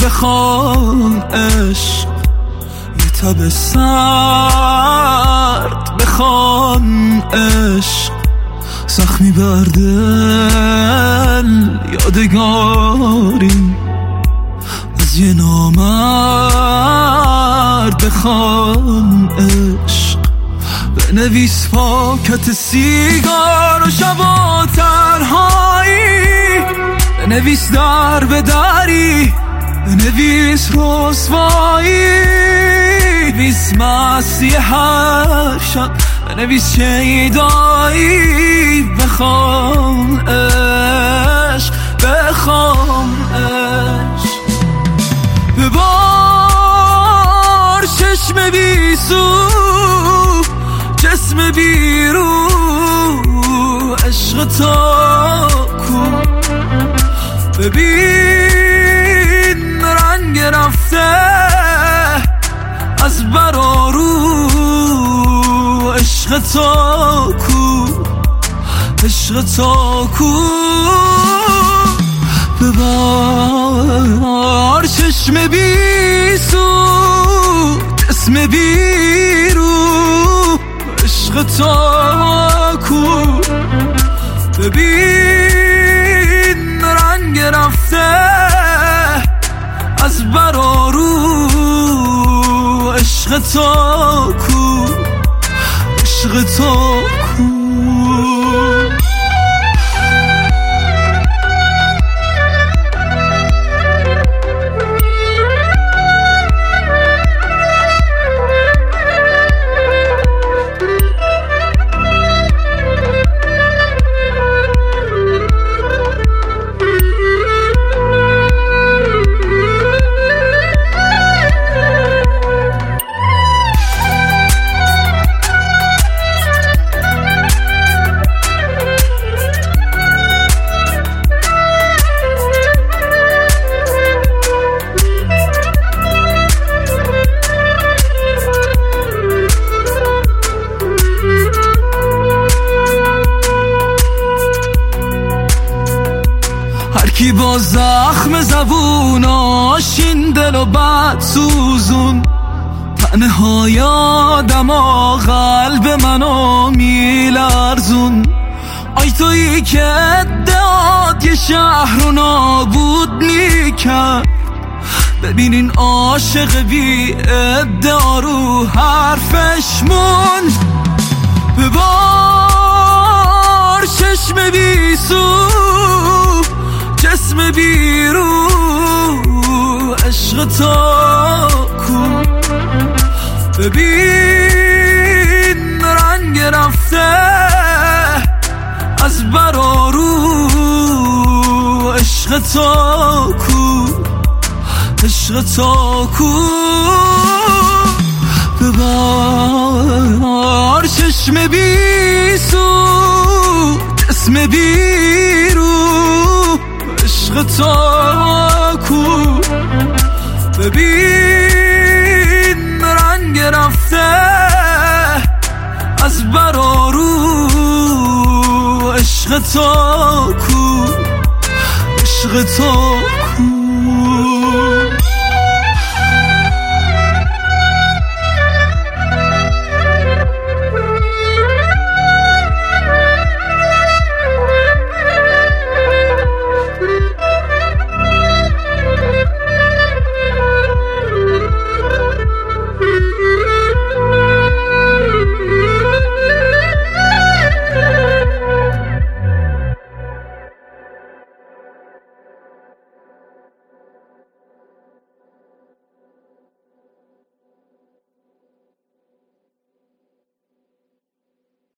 بخوان عشق یه تب سرد، بخوان عشق زخمی بر دل، یادگاری از یه نامرد. بخوان عشق بنویس پاکت سیگار و شبا تنهایی، بنویس در به دری، بنویس رسوایی، بنویس مستی هر شب، بنویس شیدایی. بخوام عشق، بخوام عشق، ببار چشم بی سو، جسم بی رو، عشق تا کو. ببین رنگ رفته از برارو، عشق تا کو، عشق تا کو. ببار چشم بی سو، جسم بی رو، عشق تا کو. ببین رنگ رفته از برارو، عشق تا کو، عشق تا کو. کی با زخم زبوناش این دل و بد سوزون، تنهای آدم و قلب منو میلرزون. آی تویی که ادعاد یه شهر رو نابود میکرد، ببینین عاشق بی ادعا رو حرفش موند. ببار چشم بی سو، جسم بی رو، عشق تا کو. ببین رنگ رفته از برارو، عشق تا کو، عشق تا کو. ببار چشم بی سو، جسم بی رو، عشق تا کو. ببین رنگ رفته از برارو، عشق تا کو، عشق تا